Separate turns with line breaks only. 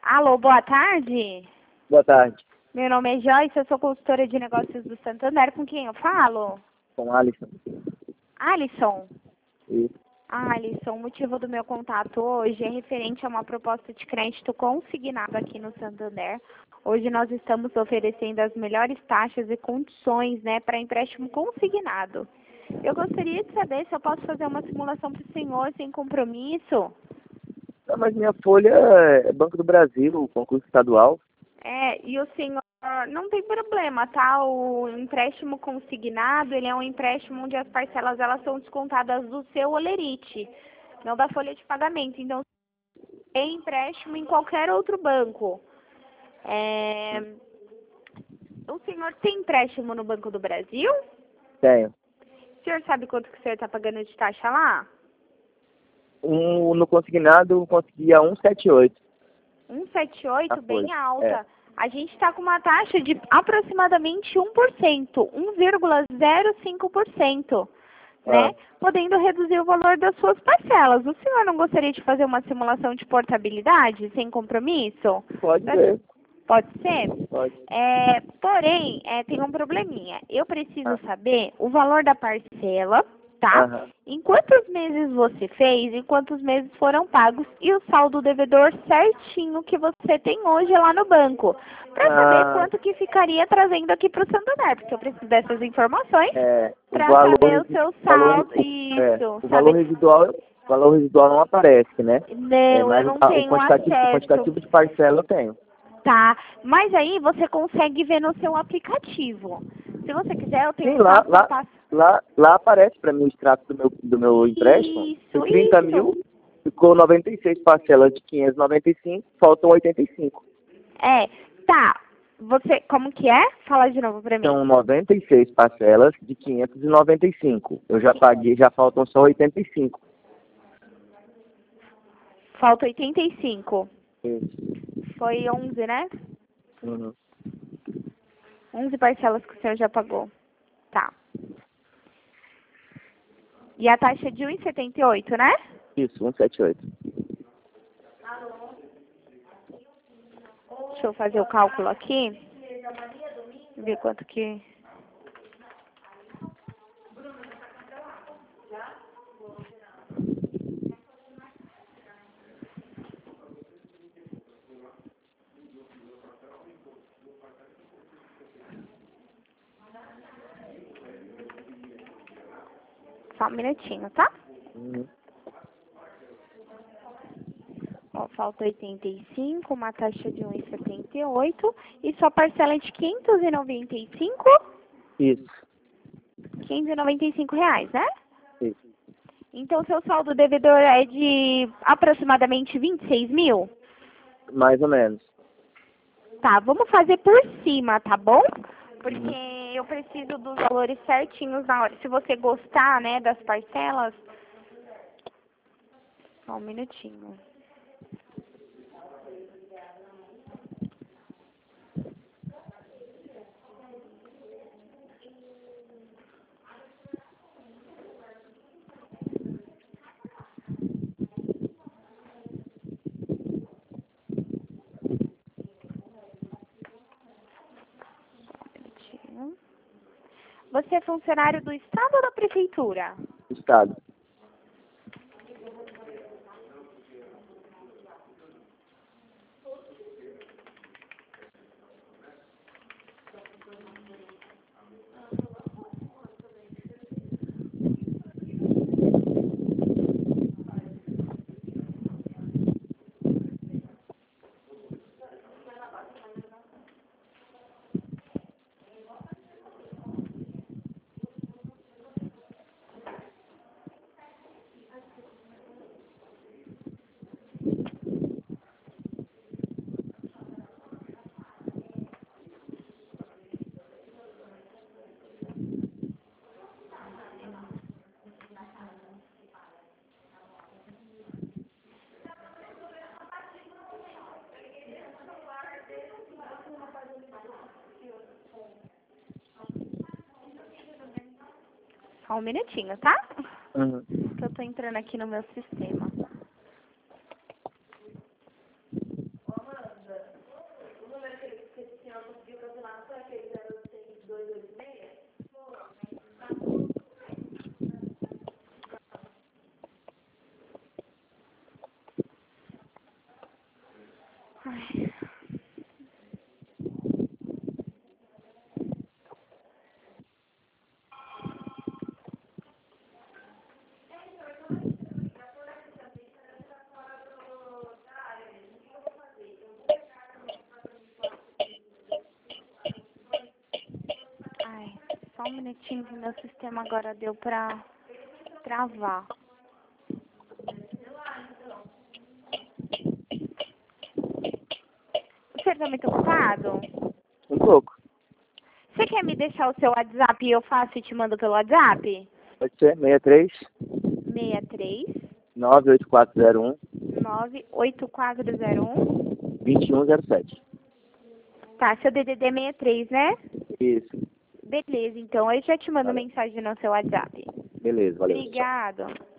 Alô, boa tarde.
Boa tarde.
Meu nome é Joyce, eu sou consultora de negócios do Santander. Com quem eu falo?
Com Alisson.
Alisson.
Isso.
Alisson, o motivo do meu contato hoje é referente a uma proposta de crédito consignado aqui no Santander. Hoje nós estamos oferecendo as melhores taxas e condições, para empréstimo consignado. Eu gostaria de saber se eu posso fazer uma simulação para o senhor sem compromisso.
Não, mas minha folha é Banco do Brasil, concurso estadual.
E o senhor não tem problema, tá? O empréstimo consignado, ele é um empréstimo onde as parcelas elas são descontadas do seu holerite, não da folha de pagamento. Então, é empréstimo em qualquer outro banco. O senhor tem empréstimo no Banco do Brasil?
Tenho.
O senhor sabe quanto que o senhor está pagando de taxa lá?
No consignado, eu conseguia 178.
178, bem alta.
É.
A gente está com uma taxa de aproximadamente 1%, 1,05%, né? Podendo reduzir o valor das suas parcelas. O senhor não gostaria de fazer uma simulação de portabilidade sem compromisso?
Pode ser.
Pode ser?
Pode.
Porém, tem um probleminha. Eu preciso saber o valor da parcela, tá? Em quantos meses você fez, em quantos meses foram pagos e o saldo devedor certinho que você tem hoje lá no banco. Para saber quanto que ficaria trazendo aqui para o Santander, porque eu preciso dessas informações para saber o seu saldo.
O valor residual não aparece, né?
Não,
mas
eu não tenho
o quantitativo de parcela eu tenho.
Tá, mas aí você consegue ver no seu aplicativo. Se você quiser, eu tenho
Sim, lá aparece para mim o extrato do meu empréstimo.
Isso,
30 mil, ficou 96 parcelas de 595, faltam 85.
Tá. Você, como que é? Fala de novo para mim.
São 96 parcelas de 595. Eu já paguei, já faltam só 85.
Falta 85.
Isso.
Foi 11, né?
Uhum.
11 parcelas que o senhor já pagou. Tá. E a taxa é de 1,78, né?
Isso, 178.
Deixa eu fazer o cálculo aqui. Ver quanto que... Só um minutinho, tá?
Uhum.
Ó, falta 85, uma taxa de 1,78 e sua parcela é de 595?
Isso.
595 reais, né?
Isso.
Então, seu saldo devedor é de aproximadamente 26 mil?
Mais ou menos.
Tá, vamos fazer por cima, tá bom? Porque eu preciso dos valores certinhos na hora. Se você gostar, né, das parcelas... Só um minutinho. Você é funcionário do Estado ou da Prefeitura?
Estado.
Só um minutinho, tá?
Uhum.
Que eu tô entrando aqui no meu sistema. um minutinho que meu sistema agora deu pra travar. Você tá muito ocupado?
Um pouco.
Você quer me deixar o seu WhatsApp e eu faço e te mando pelo WhatsApp?
Pode ser? 63
63
98401
98401.
2107.
Tá, seu DDD 63, né?
Isso.
Beleza, então eu já te mando
Valeu.
mensagem no seu WhatsApp.
Beleza, valeu.
Obrigado.